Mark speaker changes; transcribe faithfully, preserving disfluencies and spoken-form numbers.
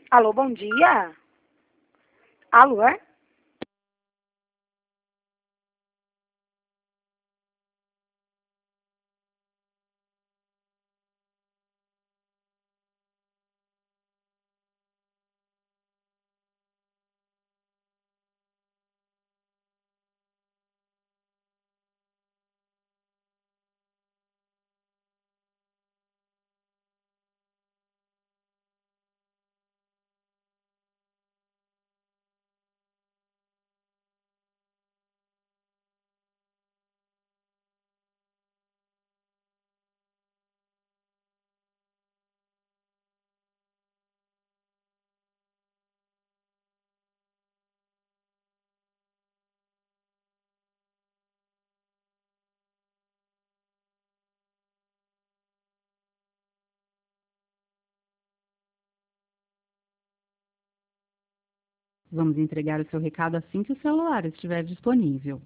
Speaker 1: Alô, bom dia? Alô?
Speaker 2: Vamos entregar o seu recado assim que o celular estiver disponível.